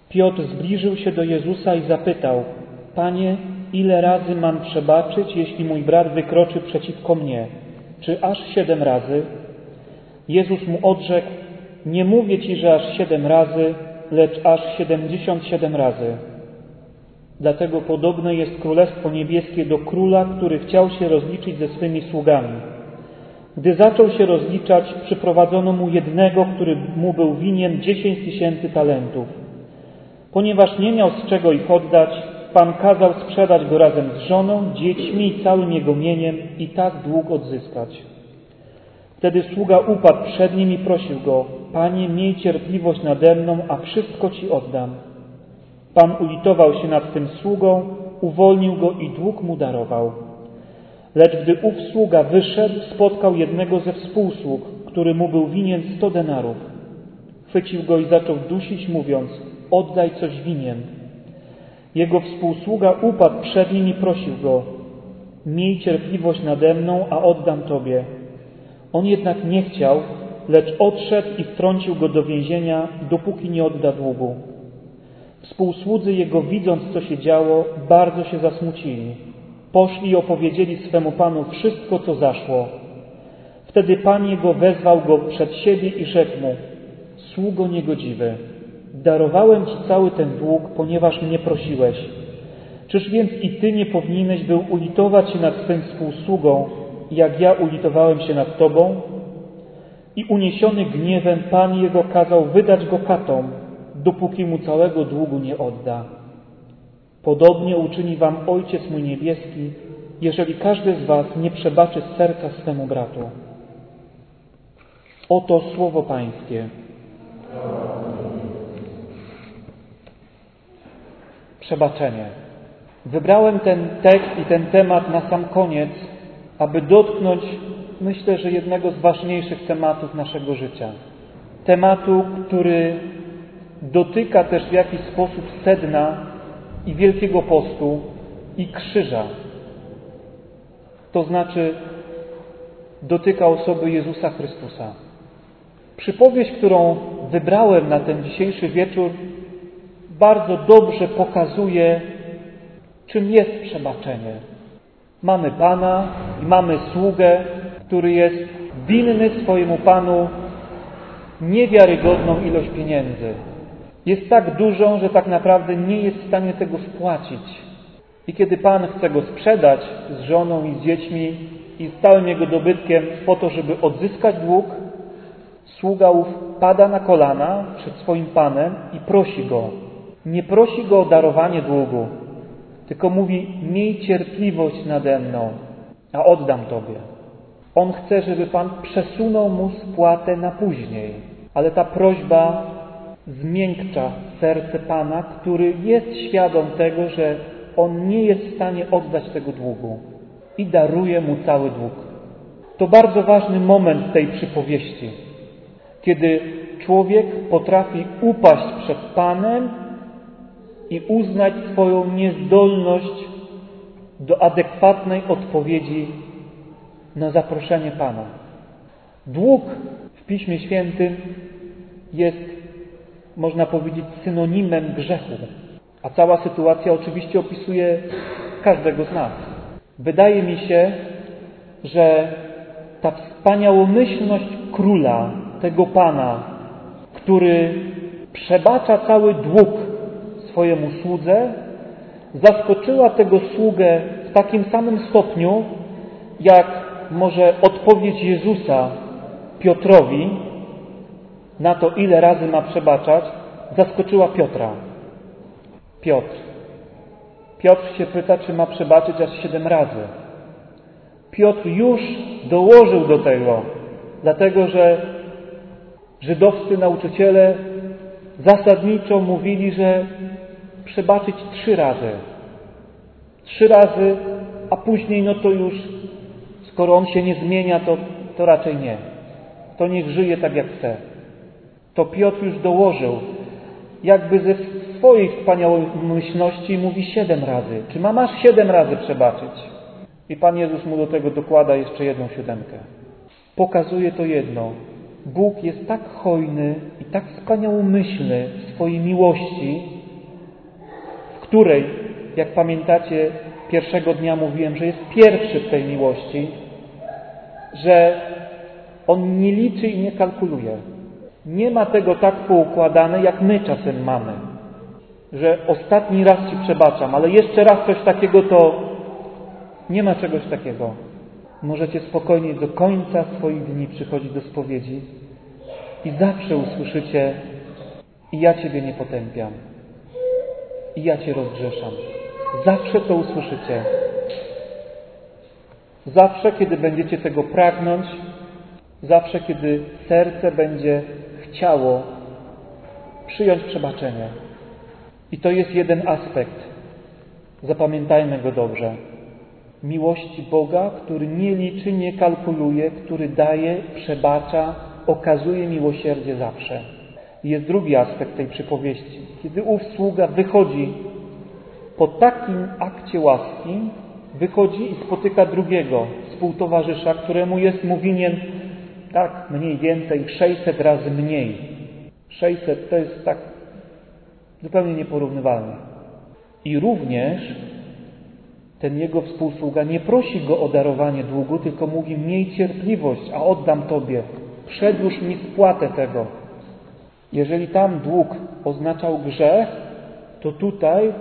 Piotr zbliżył się do Jezusa i zapytał: Panie, ile razy mam przebaczyć, jeśli mój brat wykroczy przeciwko mnie? Czy aż 7 razy? Jezus mu odrzekł: Nie mówię ci, że aż 7 razy, lecz aż 77 razy. Dlatego podobne jest Królestwo Niebieskie do króla, który chciał się rozliczyć ze swymi sługami. Gdy zaczął się rozliczać, przyprowadzono mu jednego, który mu był winien 10 000 talentów. Ponieważ nie miał z czego ich oddać, Pan kazał sprzedać go razem z żoną, dziećmi i całym jego mieniem i tak dług odzyskać. Wtedy sługa upadł przed nim i prosił go: Panie, miej cierpliwość nade mną, a wszystko ci oddam. Pan ulitował się nad tym sługą, uwolnił go i dług mu darował. Lecz gdy ów sługa wyszedł, spotkał jednego ze współsług, który mu był winien 100 denarów. Chwycił go i zaczął dusić, mówiąc: Oddaj coś winien. Jego współsługa upadł przed nim i prosił go: Miej cierpliwość nade mną, a oddam tobie. On jednak nie chciał, lecz odszedł i wtrącił go do więzienia, dopóki nie odda długu. Współsłudzy jego, widząc, co się działo, bardzo się zasmucili. Poszli i opowiedzieli swemu panu wszystko, co zaszło. Wtedy pan jego wezwał go przed siebie i rzekł mu: Sługo niegodziwy, darowałem ci cały ten dług, ponieważ mnie prosiłeś. Czyż więc i ty nie powinieneś był ulitować się nad swym współsługą, jak ja ulitowałem się nad tobą? I uniesiony gniewem pan jego kazał wydać go katom, dopóki mu całego długu nie odda. Podobnie uczyni wam Ojciec mój niebieski, jeżeli każdy z was nie przebaczy z serca swemu bratu. Oto słowo Pańskie. Przebaczenie. Wybrałem ten tekst i ten temat na sam koniec, aby dotknąć, myślę, że jednego z ważniejszych tematów naszego życia. Tematu, który dotyka też w jakiś sposób sedna i Wielkiego Postu i krzyża. To znaczy dotyka osoby Jezusa Chrystusa. Przypowieść, którą wybrałem na ten dzisiejszy wieczór, bardzo dobrze pokazuje, czym jest przebaczenie. Mamy Pana i mamy sługę, który jest winny swojemu Panu niewiarygodną ilość pieniędzy. Jest tak dużą, że tak naprawdę nie jest w stanie tego spłacić. I kiedy Pan chce go sprzedać z żoną i z dziećmi i z całym jego dobytkiem po to, żeby odzyskać dług, sługa ów pada na kolana przed swoim Panem i prosi go. Nie prosi go o darowanie długu, tylko mówi: miej cierpliwość nade mną, a oddam Tobie. On chce, żeby Pan przesunął mu spłatę na później, ale ta prośba zmiękcza serce Pana, który jest świadom tego, że on nie jest w stanie oddać tego długu i daruje mu cały dług. To bardzo ważny moment tej przypowieści, kiedy człowiek potrafi upaść przed Panem i uznać swoją niezdolność do adekwatnej odpowiedzi na zaproszenie Pana. Dług w Piśmie Świętym jest, można powiedzieć, synonimem grzechu, a cała sytuacja oczywiście opisuje każdego z nas. Wydaje mi się, że ta wspaniałomyślność króla, tego Pana, który przebacza cały dług swojemu słudze, zaskoczyła tego sługę w takim samym stopniu, jak może odpowiedź Jezusa Piotrowi na to, ile razy ma przebaczać, zaskoczyła Piotra. Piotr się pyta, czy ma przebaczyć aż 7 razy. Piotr już dołożył do tego, dlatego że żydowscy nauczyciele zasadniczo mówili, że przebaczyć 3 razy. 3 razy, a później no to już, skoro on się nie zmienia, to raczej nie. To niech żyje tak jak chce. To Piotr już dołożył, jakby ze swojej wspaniałomyślności mówi 7 razy. Czy masz 7 razy przebaczyć? I Pan Jezus mu do tego dokłada jeszcze 1 siódemkę. Pokazuje to jedno. Bóg jest tak hojny i tak wspaniałomyślny w swojej miłości, której, jak pamiętacie, pierwszego dnia mówiłem, że jest pierwszy w tej miłości, że On nie liczy i nie kalkuluje. Nie ma tego tak poukładane, jak my czasem mamy. Że ostatni raz Ci przebaczam, ale jeszcze raz coś takiego, to nie ma czegoś takiego. Możecie spokojnie do końca swoich dni przychodzić do spowiedzi i zawsze usłyszycie: i ja Ciebie nie potępiam, i ja Cię rozgrzeszam. Zawsze to usłyszycie. Zawsze, kiedy będziecie tego pragnąć, zawsze, kiedy serce będzie chciało przyjąć przebaczenie. I to jest jeden aspekt. Zapamiętajmy go dobrze. Miłości Boga, który nie liczy, nie kalkuluje, który daje, przebacza, okazuje miłosierdzie zawsze. I jest drugi aspekt tej przypowieści. Kiedy ów sługa wychodzi po takim akcie łaski, wychodzi i spotyka drugiego współtowarzysza, któremu jest mu winien tak mniej więcej 600 razy mniej. 600 to jest tak zupełnie nieporównywalne. I również ten jego współsługa nie prosi go o darowanie długu, tylko mówi: miej cierpliwość, a oddam Tobie. Przedłuż mi spłatę tego. Jeżeli tam dług oznaczał grzech, to tutaj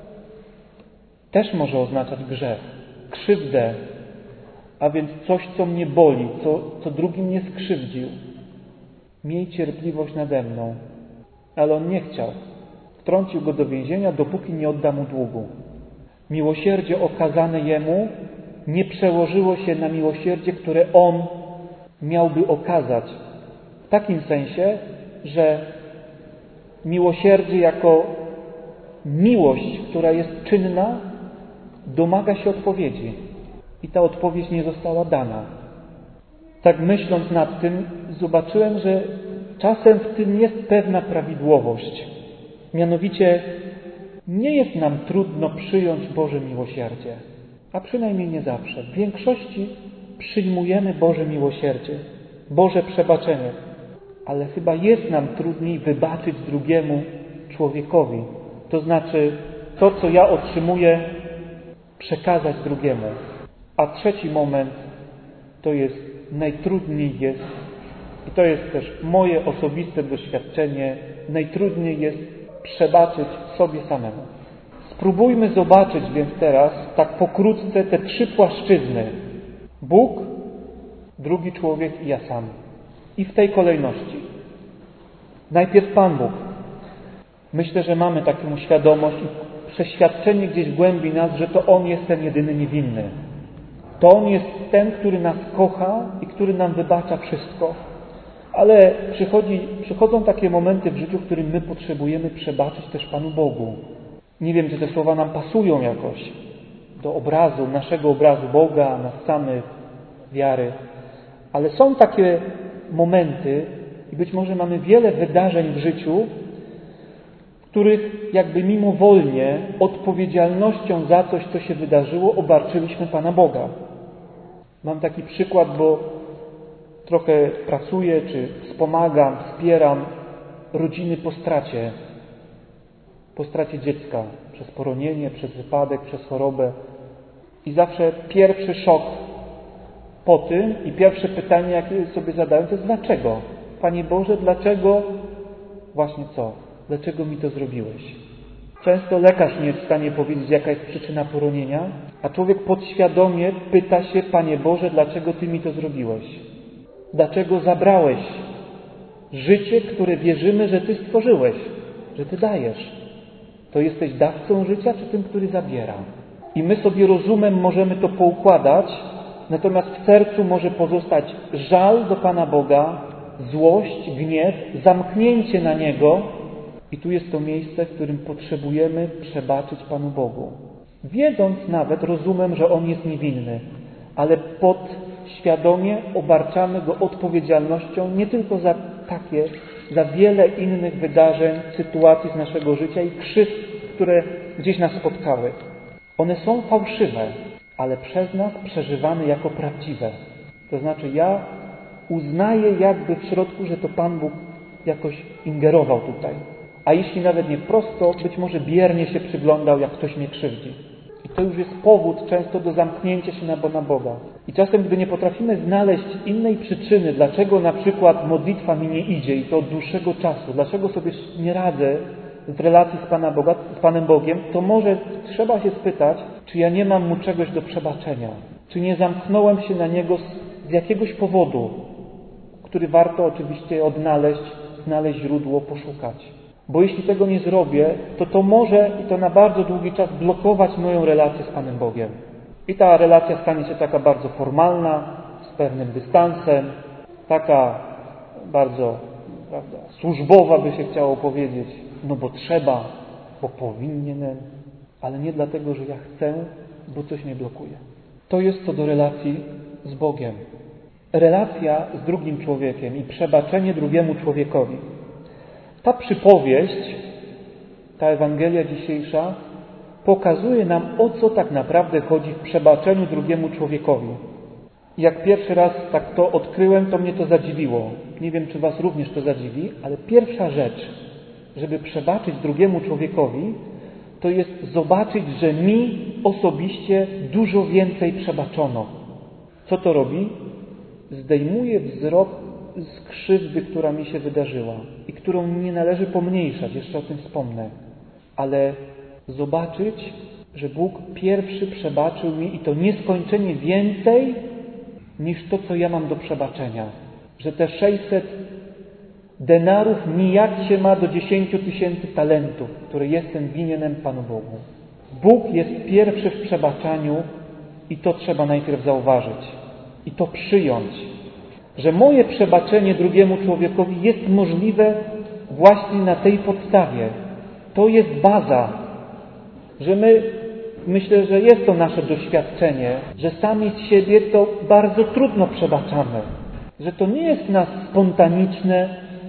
też może oznaczać grzech, krzywdę, a więc coś, co mnie boli, co drugi mnie skrzywdził. Miej cierpliwość nade mną. Ale on nie chciał. Wtrącił go do więzienia, dopóki nie odda mu długu. Miłosierdzie okazane jemu nie przełożyło się na miłosierdzie, które on miałby okazać. W takim sensie, że miłosierdzie jako miłość, która jest czynna, domaga się odpowiedzi. I ta odpowiedź nie została dana. Tak myśląc nad tym, zobaczyłem, że czasem w tym jest pewna prawidłowość. Mianowicie nie jest nam trudno przyjąć Boże miłosierdzie. A przynajmniej nie zawsze. W większości przyjmujemy Boże miłosierdzie, Boże przebaczenie. Ale chyba jest nam trudniej wybaczyć drugiemu człowiekowi. To znaczy to, co ja otrzymuję, przekazać drugiemu. A trzeci moment to jest najtrudniej jest, i to jest też moje osobiste doświadczenie, najtrudniej jest przebaczyć sobie samemu. Spróbujmy zobaczyć więc teraz tak pokrótce te trzy płaszczyzny. Bóg, drugi człowiek i ja sam. I w tej kolejności. Najpierw Pan Bóg. Myślę, że mamy taką świadomość i przeświadczenie gdzieś w głębi nas, że to On jest ten jedyny niewinny. To On jest ten, który nas kocha i który nam wybacza wszystko. Ale przychodzą takie momenty w życiu, w którym my potrzebujemy przebaczyć też Panu Bogu. Nie wiem, czy te słowa nam pasują jakoś do obrazu, naszego obrazu Boga, nas samych, wiary. Ale są takie momenty i być może mamy wiele wydarzeń w życiu, w których jakby mimowolnie odpowiedzialnością za coś, co się wydarzyło, obarczyliśmy Pana Boga. Mam taki przykład, bo trochę pracuję, czy wspomagam, wspieram rodziny po stracie dziecka, przez poronienie, przez wypadek, przez chorobę. I zawsze pierwszy szok po tym i pierwsze pytanie, jakie sobie zadaję, to jest dlaczego? Panie Boże, dlaczego? Właśnie co? Dlaczego mi to zrobiłeś? Często lekarz nie jest w stanie powiedzieć, jaka jest przyczyna poronienia, a człowiek podświadomie pyta się: Panie Boże, dlaczego Ty mi to zrobiłeś? Dlaczego zabrałeś życie, które wierzymy, że Ty stworzyłeś, że Ty dajesz? To jesteś dawcą życia, czy tym, który zabiera? I my sobie rozumem możemy to poukładać, natomiast w sercu może pozostać żal do Pana Boga, złość, gniew, zamknięcie na Niego. I tu jest to miejsce, w którym potrzebujemy przebaczyć Panu Bogu. Wiedząc nawet, rozumem, że On jest niewinny, ale podświadomie obarczamy Go odpowiedzialnością nie tylko za wiele innych wydarzeń, sytuacji z naszego życia i krzywd, które gdzieś nas spotkały. One są fałszywe, ale przez nas przeżywane jako prawdziwe. To znaczy ja uznaję jakby w środku, że to Pan Bóg jakoś ingerował tutaj. a jeśli nawet nie wprost, to być może biernie się przyglądał, jak ktoś mnie krzywdzi. I to już jest powód często do zamknięcia się na Boga. I czasem, gdy nie potrafimy znaleźć innej przyczyny, dlaczego na przykład modlitwa mi nie idzie i to od dłuższego czasu, dlaczego sobie nie radzę w relacji z Panem Bogiem, to może trzeba się spytać, czy ja nie mam Mu czegoś do przebaczenia. Czy nie zamknąłem się na Niego z jakiegoś powodu, który warto oczywiście odnaleźć, znaleźć źródło, poszukać. Bo jeśli tego nie zrobię, to może i to na bardzo długi czas blokować moją relację z Panem Bogiem. I ta relacja stanie się taka bardzo formalna, z pewnym dystansem, taka bardzo, prawda, służbowa by się chciało powiedzieć. No bo trzeba, bo powinienem, ale nie dlatego, że ja chcę, bo coś mnie blokuje. To jest co do relacji z Bogiem. Relacja z drugim człowiekiem i przebaczenie drugiemu człowiekowi. Ta przypowieść, ta Ewangelia dzisiejsza pokazuje nam, o co tak naprawdę chodzi w przebaczeniu drugiemu człowiekowi. Jak pierwszy raz tak to odkryłem, to mnie to zadziwiło. Nie wiem, czy Was również to zadziwi, ale pierwsza rzecz, żeby przebaczyć drugiemu człowiekowi, to jest zobaczyć, że mi osobiście dużo więcej przebaczono. Co to robi? Zdejmuje wzrok z krzywdy, która mi się wydarzyła i którą nie należy pomniejszać, jeszcze o tym wspomnę. Ale zobaczyć, że Bóg pierwszy przebaczył mi i to nieskończenie więcej niż to, co ja mam do przebaczenia. Że te 600 denarów nijak się ma do 10 000 talentów, które jestem winien Panu Bogu. Bóg jest pierwszy w przebaczaniu i to trzeba najpierw zauważyć i to przyjąć, że moje przebaczenie drugiemu człowiekowi jest możliwe właśnie na tej podstawie. To jest baza, że myślę, że jest to nasze doświadczenie, że sami z siebie to bardzo trudno przebaczamy, że to nie jest nas spontaniczne,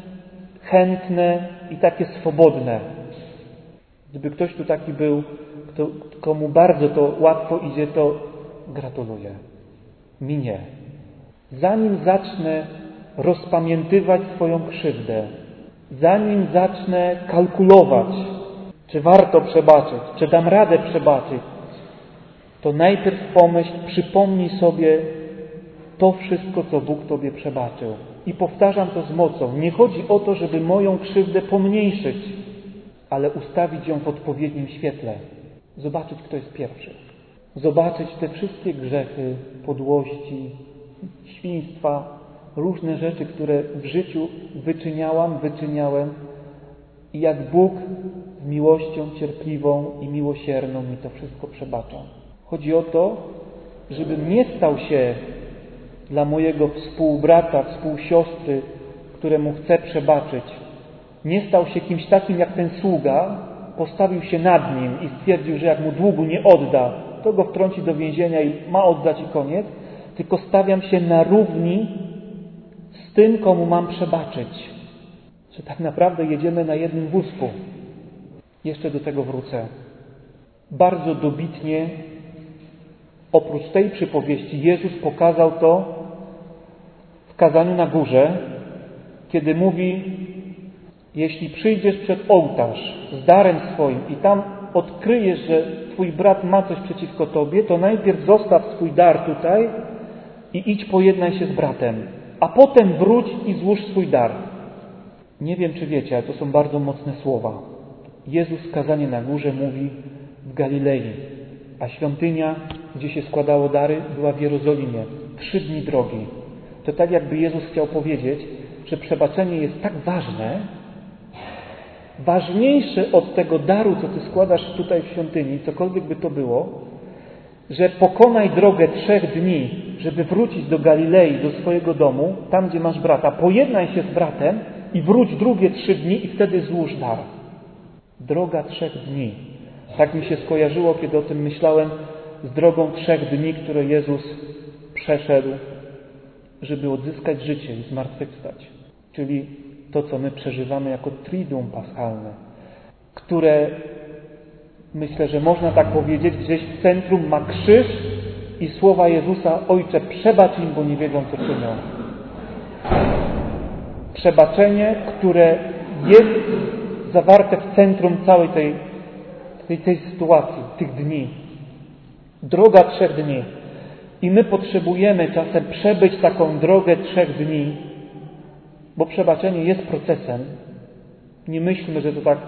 chętne i takie swobodne. Gdyby ktoś tu taki był, komu bardzo to łatwo idzie, to gratuluję. Mi nie. Zanim zacznę rozpamiętywać swoją krzywdę, zanim zacznę kalkulować, czy warto przebaczyć, czy dam radę przebaczyć, to najpierw przypomnij sobie to wszystko, co Bóg Tobie przebaczył. I powtarzam to z mocą. Nie chodzi o to, żeby moją krzywdę pomniejszyć, ale ustawić ją w odpowiednim świetle. Zobaczyć, kto jest pierwszy. Zobaczyć te wszystkie grzechy, podłości, świństwa, różne rzeczy, które w życiu wyczyniałem i jak Bóg z miłością cierpliwą i miłosierną mi to wszystko przebacza. Chodzi o to, żebym nie stał się dla mojego współbrata, współsiostry, któremu chcę przebaczyć, nie stał się kimś takim jak ten sługa, postawił się nad nim i stwierdził, że jak mu długu nie odda, to go wtrąci do więzienia i ma oddać i koniec, tylko stawiam się na równi z tym, komu mam przebaczyć. Że tak naprawdę jedziemy na jednym wózku. Jeszcze do tego wrócę. Bardzo dobitnie, oprócz tej przypowieści, Jezus pokazał to w kazaniu na górze, kiedy mówi: jeśli przyjdziesz przed ołtarz z darem swoim i tam odkryjesz, że twój brat ma coś przeciwko tobie, to najpierw zostaw swój dar tutaj i idź pojednaj się z bratem, a potem wróć i złóż swój dar. Nie wiem, czy wiecie, ale to są bardzo mocne słowa. Jezus w kazaniu na górze mówi w Galilei, a świątynia, gdzie się składało dary, była w Jerozolimie. 3 dni drogi. To tak jakby Jezus chciał powiedzieć, że przebaczenie jest tak ważne, ważniejsze od tego daru, co Ty składasz tutaj w świątyni, cokolwiek by to było, że pokonaj drogę 3 dni, żeby wrócić do Galilei, do swojego domu, tam gdzie masz brata, pojednaj się z bratem i wróć drugie 3 dni i wtedy złóż dar. Droga 3 dni. Tak mi się skojarzyło, kiedy o tym myślałem, z drogą 3 dni, które Jezus przeszedł, żeby odzyskać życie i zmartwychwstać. Czyli to, co my przeżywamy jako Triduum Paschalne, które, myślę, że można tak powiedzieć, gdzieś w centrum ma krzyż i słowa Jezusa: Ojcze, przebacz im, bo nie wiedzą, co czynią. Przebaczenie, które jest jest zawarte w centrum całej tej sytuacji, tych dni. Droga 3 dni. I my potrzebujemy czasem przebyć taką drogę 3 dni, bo przebaczenie jest procesem. Nie myślmy, że to tak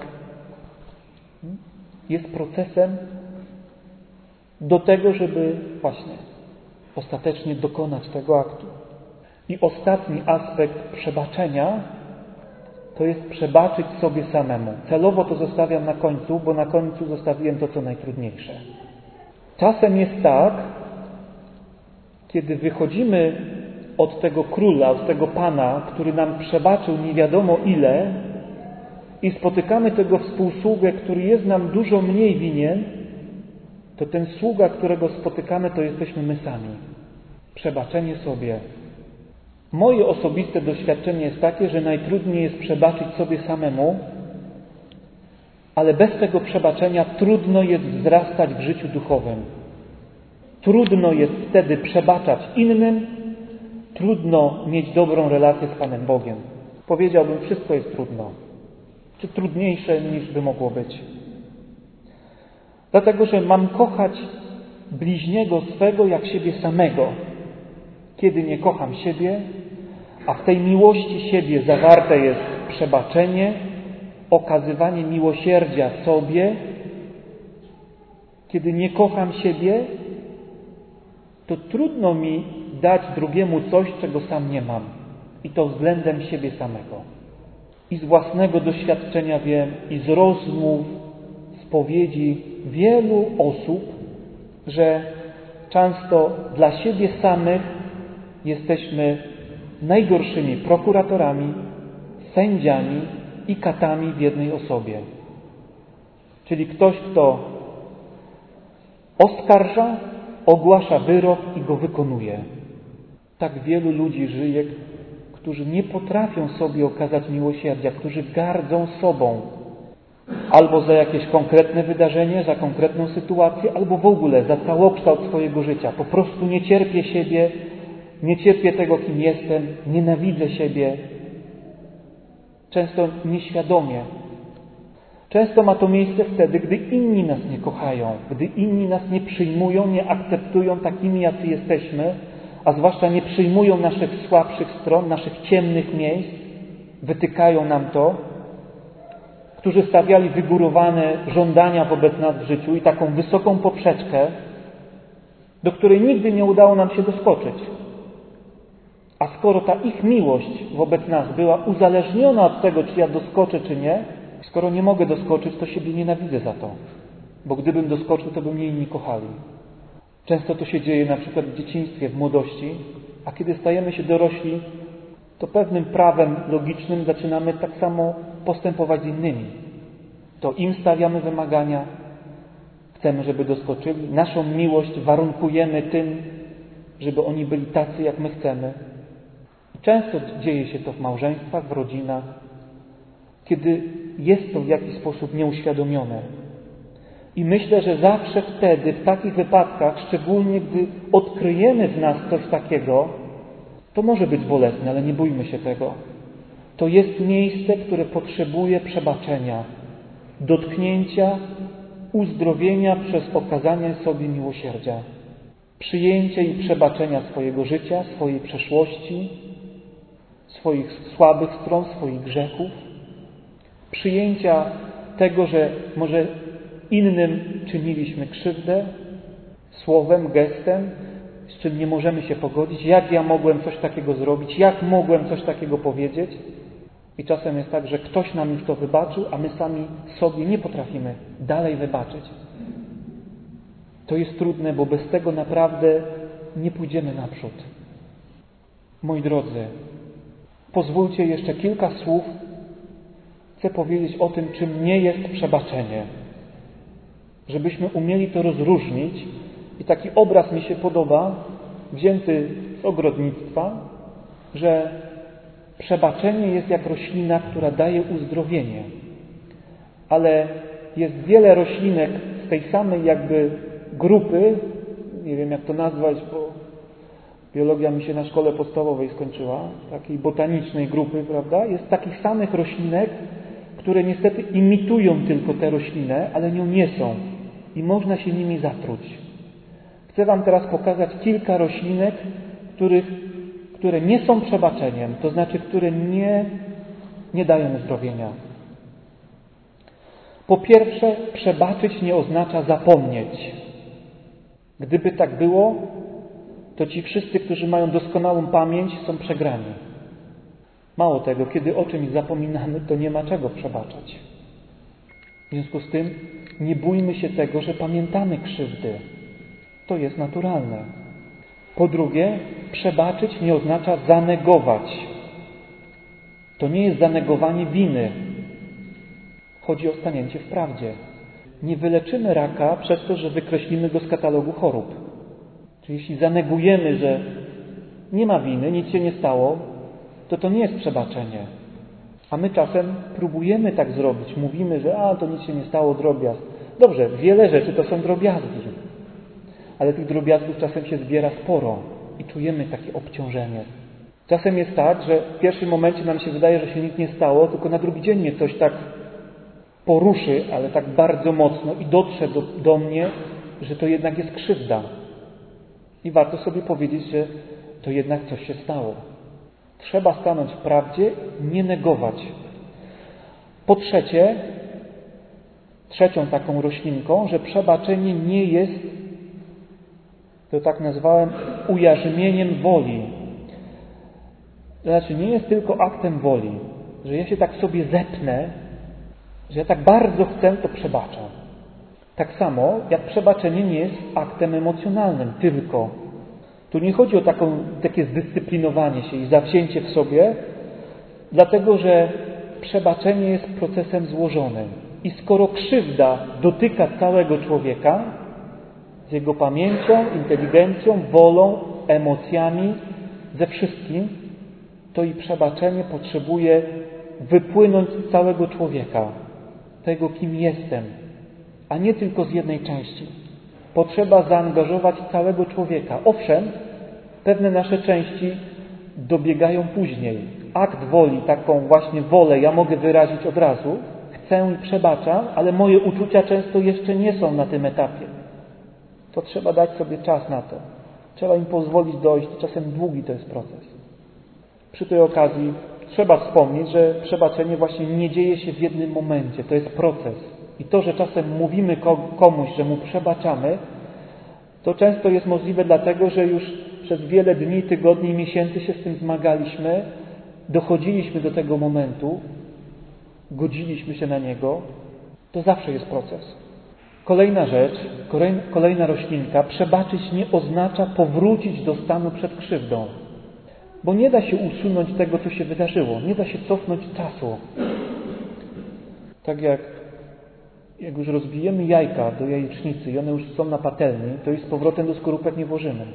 jest procesem do tego, żeby właśnie ostatecznie dokonać tego aktu. I ostatni aspekt przebaczenia to jest przebaczyć sobie samemu. Celowo to zostawiam na końcu, bo na końcu zostawiłem to, co najtrudniejsze. Czasem jest tak, kiedy wychodzimy od tego króla, od tego Pana, który nam przebaczył nie wiadomo ile, i spotykamy tego współsługę, który jest nam dużo mniej winien, to ten sługa, którego spotykamy, to jesteśmy my sami. Przebaczenie sobie. Moje osobiste doświadczenie jest takie, że najtrudniej jest przebaczyć sobie samemu, ale bez tego przebaczenia trudno jest wzrastać w życiu duchowym. Trudno jest wtedy przebaczać innym, trudno mieć dobrą relację z Panem Bogiem. Powiedziałbym, wszystko jest trudno. Czy trudniejsze niż by mogło być. Dlatego, że mam kochać bliźniego swego jak siebie samego. Kiedy nie kocham siebie, a w tej miłości siebie zawarte jest przebaczenie, okazywanie miłosierdzia sobie. Kiedy nie kocham siebie, to trudno mi dać drugiemu coś, czego sam nie mam. I to względem siebie samego. I z własnego doświadczenia wiem, i z rozmów, spowiedzi wielu osób, że często dla siebie samych jesteśmy najgorszymi prokuratorami, sędziami i katami w jednej osobie. Czyli ktoś, kto oskarża, ogłasza wyrok i go wykonuje. Tak wielu ludzi żyje, którzy nie potrafią sobie okazać miłosierdzia, którzy gardzą sobą. Albo za jakieś konkretne wydarzenie, za konkretną sytuację, albo w ogóle za całokształt swojego życia. Po prostu nie cierpię siebie, nie cierpię tego, kim jestem, nienawidzę siebie. Często nieświadomie. Często ma to miejsce wtedy, gdy inni nas nie kochają, gdy inni nas nie przyjmują, nie akceptują takimi, jacy jesteśmy, a zwłaszcza nie przyjmują naszych słabszych stron, naszych ciemnych miejsc, wytykają nam to, którzy stawiali wygórowane żądania wobec nas w życiu i taką wysoką poprzeczkę, do której nigdy nie udało nam się doskoczyć. A skoro ta ich miłość wobec nas była uzależniona od tego, czy ja doskoczę, czy nie, skoro nie mogę doskoczyć, to siebie nienawidzę za to. Bo gdybym doskoczył, to by mnie inni kochali. Często to się dzieje na przykład w dzieciństwie, w młodości, a kiedy stajemy się dorośli, to pewnym prawem logicznym zaczynamy tak samo postępować z innymi. To im stawiamy wymagania, chcemy, żeby doskoczyli. Naszą miłość warunkujemy tym, żeby oni byli tacy, jak my chcemy. Często dzieje się to w małżeństwach, w rodzinach, kiedy jest to w jakiś sposób nieuświadomione. I myślę, że zawsze wtedy, w takich wypadkach, szczególnie gdy odkryjemy w nas coś takiego, to może być bolesne, ale nie bójmy się tego. To jest miejsce, które potrzebuje przebaczenia, dotknięcia, uzdrowienia przez okazanie sobie miłosierdzia, przyjęcia i przebaczenia swojego życia, swojej przeszłości, swoich słabych stron, swoich grzechów, przyjęcia tego, że może innym czyniliśmy krzywdę, słowem, gestem, z czym nie możemy się pogodzić. Jak ja mogłem coś takiego zrobić? Jak mogłem coś takiego powiedzieć? I czasem jest tak, że ktoś nam już to wybaczył, a my sami sobie nie potrafimy dalej wybaczyć. To jest trudne, bo bez tego naprawdę nie pójdziemy naprzód. Moi drodzy, pozwólcie jeszcze kilka słów. Chcę powiedzieć o tym, czym nie jest przebaczenie. Żebyśmy umieli to rozróżnić. I taki obraz mi się podoba, wzięty z ogrodnictwa, że przebaczenie jest jak roślina, która daje uzdrowienie. Ale jest wiele roślinek z tej samej jakby grupy, nie wiem jak to nazwać, bo biologia mi się na szkole podstawowej skończyła, takiej botanicznej grupy, prawda? Jest takich samych roślinek, które niestety imitują tylko tę roślinę, ale nią nie są i można się nimi zatruć. Chcę Wam teraz pokazać kilka roślinek, które nie są przebaczeniem, to znaczy, które nie dają uzdrowienia. Po pierwsze, przebaczyć nie oznacza zapomnieć. Gdyby tak było, to ci wszyscy, którzy mają doskonałą pamięć, są przegrani. Mało tego, kiedy o czymś zapominamy, to nie ma czego przebaczać. W związku z tym nie bójmy się tego, że pamiętamy krzywdy. To jest naturalne. Po drugie, przebaczyć nie oznacza zanegować. To nie jest zanegowanie winy. Chodzi o stanięcie w prawdzie. Nie wyleczymy raka przez to, że wykreślimy go z katalogu chorób. Czyli jeśli zanegujemy, że nie ma winy, nic się nie stało, to nie jest przebaczenie. A my czasem próbujemy tak zrobić. Mówimy, że to nic się nie stało, drobiazg. Dobrze, wiele rzeczy to są drobiazgi. Ale tych drobiazgów czasem się zbiera sporo i czujemy takie obciążenie. Czasem jest tak, że w pierwszym momencie nam się wydaje, że się nic nie stało, tylko na drugi dzień mnie coś tak poruszy, ale tak bardzo mocno i dotrze do mnie, że to jednak jest krzywda. I warto sobie powiedzieć, że to jednak coś się stało. Trzeba stanąć w prawdzie, nie negować. Po trzecie, trzecią taką roślinką, że przebaczenie nie jest, to tak nazwałem, ujarzmieniem woli. To znaczy nie jest tylko aktem woli, że ja się tak sobie zepnę, że ja tak bardzo chcę, to przebaczam. Tak samo jak przebaczenie nie jest aktem emocjonalnym tylko. Tu nie chodzi o takie zdyscyplinowanie się i zawzięcie w sobie, dlatego że przebaczenie jest procesem złożonym. I skoro krzywda dotyka całego człowieka, z jego pamięcią, inteligencją, wolą, emocjami, ze wszystkim, to i przebaczenie potrzebuje wypłynąć z całego człowieka, tego kim jestem, a nie tylko z jednej części. Potrzeba zaangażować całego człowieka. Owszem, pewne nasze części dobiegają później. Akt woli, taką właśnie wolę ja mogę wyrazić od razu, chcę i przebaczam, ale moje uczucia często jeszcze nie są na tym etapie. To trzeba dać sobie czas na to. Trzeba im pozwolić dojść, czasem długi to jest proces. Przy tej okazji trzeba wspomnieć, że przebaczenie właśnie nie dzieje się w jednym momencie. To jest proces. I to, że czasem mówimy komuś, że mu przebaczamy, to często jest możliwe dlatego, że już przez wiele dni, tygodni, miesięcy się z tym zmagaliśmy, dochodziliśmy do tego momentu, godziliśmy się na niego. To zawsze jest proces. Kolejna rzecz, kolejna roślinka, przebaczyć nie oznacza powrócić do stanu przed krzywdą. Bo nie da się usunąć tego, co się wydarzyło. Nie da się cofnąć czasu. Tak jak już rozbijemy jajka do jajecznicy i one już są na patelni, to ich z powrotem do skorupek nie włożymy.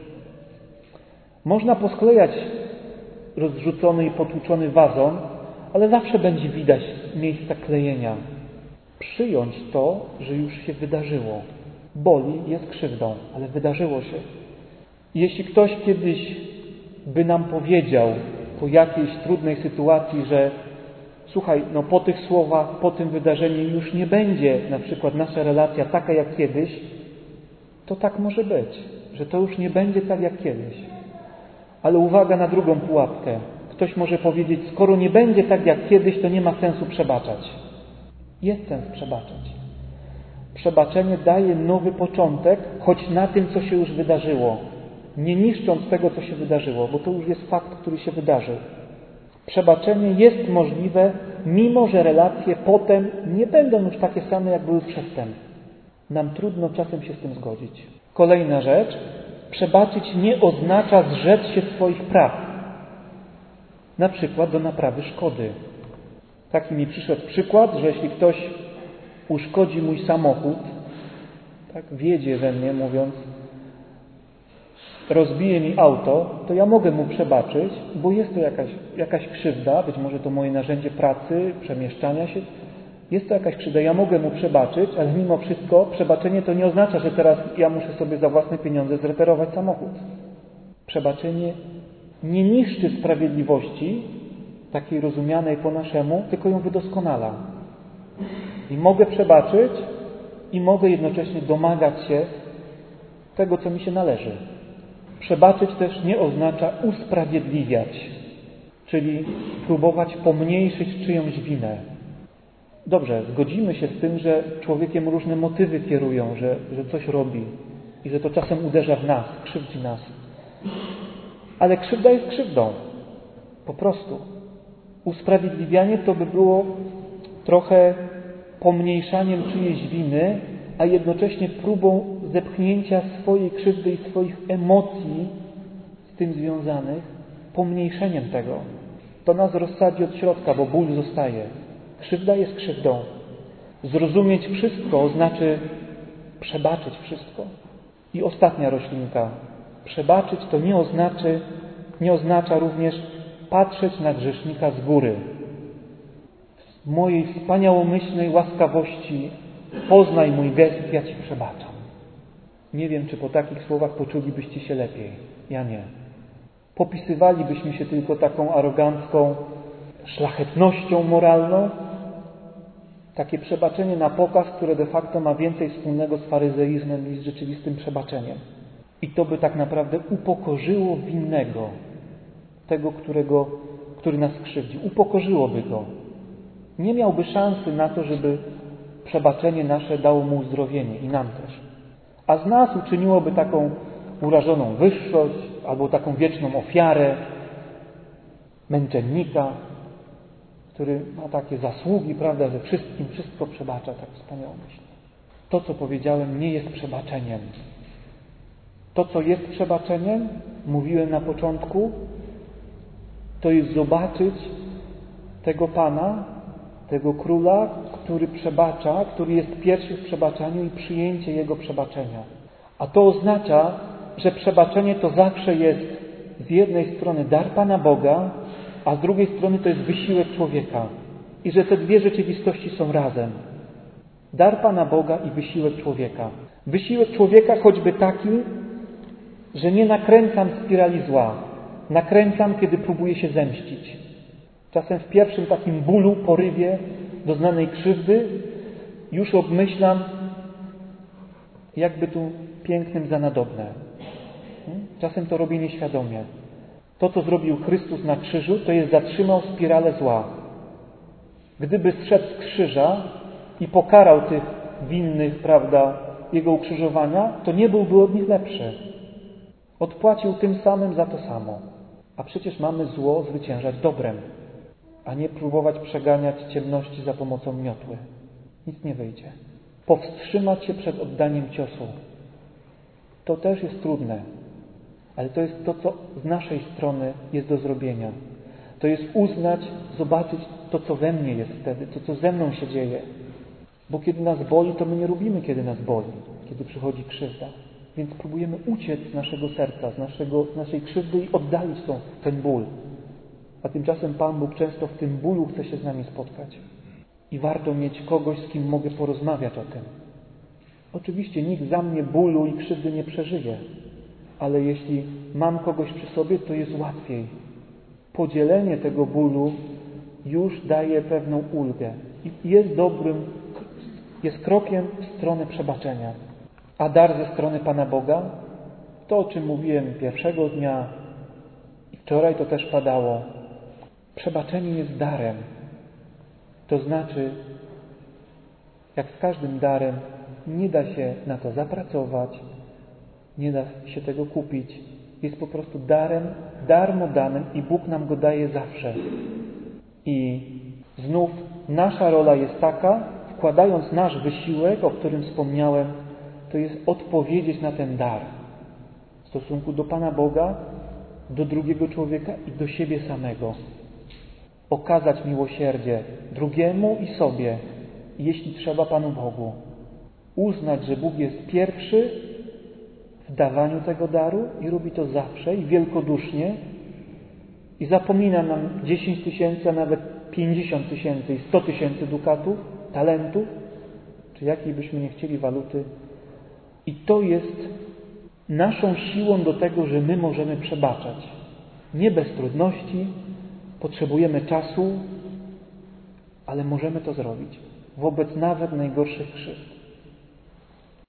Można posklejać rozrzucony i potłuczony wazon, ale zawsze będzie widać miejsca klejenia. Przyjąć to, że już się wydarzyło. Boli, jest krzywdą, ale wydarzyło się. Jeśli ktoś kiedyś by nam powiedział po jakiejś trudnej sytuacji, że słuchaj, po tych słowach, po tym wydarzeniu już nie będzie na przykład nasza relacja taka jak kiedyś, to tak może być, że to już nie będzie tak jak kiedyś. Ale uwaga na drugą pułapkę. Ktoś może powiedzieć, skoro nie będzie tak jak kiedyś, to nie ma sensu przebaczać. Jest sens przebaczać. Przebaczenie daje nowy początek, choć na tym, co się już wydarzyło. Nie niszcząc tego, co się wydarzyło, bo to już jest fakt, który się wydarzył. Przebaczenie jest możliwe, mimo że relacje potem nie będą już takie same, jak były przedtem. Nam trudno czasem się z tym zgodzić. Kolejna rzecz. Przebaczyć nie oznacza zrzec się swoich praw. Na przykład do naprawy szkody. Taki mi przyszedł przykład, że jeśli ktoś uszkodzi mój samochód, tak wjedzie we mnie, mówiąc, rozbije mi auto, to ja mogę mu przebaczyć, bo jest to jakaś krzywda, być może to moje narzędzie pracy, przemieszczania się. Jest to jakaś krzywda, ja mogę mu przebaczyć, ale mimo wszystko przebaczenie to nie oznacza, że teraz ja muszę sobie za własne pieniądze zreperować samochód. Przebaczenie nie niszczy sprawiedliwości, takiej rozumianej po naszemu, tylko ją wydoskonala. I mogę przebaczyć i mogę jednocześnie domagać się tego, co mi się należy. Przebaczyć też nie oznacza usprawiedliwiać, czyli próbować pomniejszyć czyjąś winę. Dobrze, zgodzimy się z tym, że człowiekiem różne motywy kierują, że coś robi i że to czasem uderza w nas, krzywdzi nas. Ale krzywda jest krzywdą. Po prostu. Usprawiedliwianie to by było trochę pomniejszaniem czyjejś winy, a jednocześnie próbą zepchnięcia swojej krzywdy i swoich emocji z tym związanych, pomniejszeniem tego. To nas rozsadzi od środka, bo ból zostaje. Krzywda jest krzywdą. Zrozumieć wszystko znaczy przebaczyć wszystko. I ostatnia roślinka. Przebaczyć to nie oznacza również patrzeć na grzesznika z góry. W mojej wspaniałomyślnej łaskawości poznaj mój gest, ja Ci przebaczam. Nie wiem, czy po takich słowach poczulibyście się lepiej. Ja nie. Popisywalibyśmy się tylko taką arogancką szlachetnością moralną. Takie przebaczenie na pokaz, które de facto ma więcej wspólnego z faryzeizmem niż z rzeczywistym przebaczeniem. I to by tak naprawdę upokorzyło winnego, tego, który nas skrzywdził. Upokorzyłoby go. Nie miałby szansy na to, żeby przebaczenie nasze dało mu uzdrowienie i nam też. A z nas uczyniłoby taką urażoną wyższość albo taką wieczną ofiarę, męczennika, który ma takie zasługi, prawda, że wszystkim wszystko przebacza tak wspaniałomyślnie. To, co powiedziałem, nie jest przebaczeniem. To, co jest przebaczeniem, mówiłem na początku, to jest zobaczyć tego Pana, tego Króla, który przebacza, który jest pierwszy w przebaczaniu i przyjęcie Jego przebaczenia. A to oznacza, że przebaczenie to zawsze jest z jednej strony dar Pana Boga, a z drugiej strony to jest wysiłek człowieka. I że te dwie rzeczywistości są razem. Dar Pana Boga i wysiłek człowieka. Wysiłek człowieka choćby taki, że nie nakręcam spirali zła. Nakręcam, kiedy próbuję się zemścić. Czasem w pierwszym takim bólu, porywie doznanej krzywdy już obmyślam, jakby tu pięknym za nadobne. Czasem to robię nieświadomie. To, co zrobił Chrystus na krzyżu, to jest zatrzymał spiralę zła. Gdyby zszedł z krzyża i pokarał tych winnych, prawda, Jego ukrzyżowania, to nie byłby od nich lepszy. Odpłacił tym samym za to samo. A przecież mamy zło zwyciężać dobrem, a nie próbować przeganiać ciemności za pomocą miotły. Nic nie wyjdzie. Powstrzymać się przed oddaniem ciosu. To też jest trudne, ale to jest to, co z naszej strony jest do zrobienia. To jest uznać, zobaczyć to, co we mnie jest wtedy, to, co ze mną się dzieje. Bo kiedy nas boli, to my nie lubimy, kiedy nas boli, kiedy przychodzi krzywda. Więc próbujemy uciec z naszego serca, z naszej krzywdy i oddalić ten ból. A tymczasem Pan Bóg często w tym bólu chce się z nami spotkać. I warto mieć kogoś, z kim mogę porozmawiać o tym. Oczywiście nikt za mnie bólu i krzywdy nie przeżyje, ale jeśli mam kogoś przy sobie, to jest łatwiej. Podzielenie tego bólu już daje pewną ulgę i jest krokiem w stronę przebaczenia. A dar ze strony Pana Boga, to o czym mówiłem pierwszego dnia i wczoraj to też padało. Przebaczenie jest darem. To znaczy, jak z każdym darem, nie da się na to zapracować, nie da się tego kupić. Jest po prostu darem, darmo danym i Bóg nam go daje zawsze. I znów nasza rola jest taka, wkładając nasz wysiłek, o którym wspomniałem, to jest odpowiedzieć na ten dar w stosunku do Pana Boga, do drugiego człowieka i do siebie samego. Okazać miłosierdzie drugiemu i sobie, jeśli trzeba Panu Bogu. Uznać, że Bóg jest pierwszy w dawaniu tego daru i robi to zawsze i wielkodusznie i zapomina nam 10 000, a nawet 50 000 i 100 000 dukatów, talentów, czy jakiej byśmy nie chcieli waluty. I to jest naszą siłą do tego, że my możemy przebaczać. Nie bez trudności, potrzebujemy czasu, ale możemy to zrobić. wobec nawet najgorszych krzywd.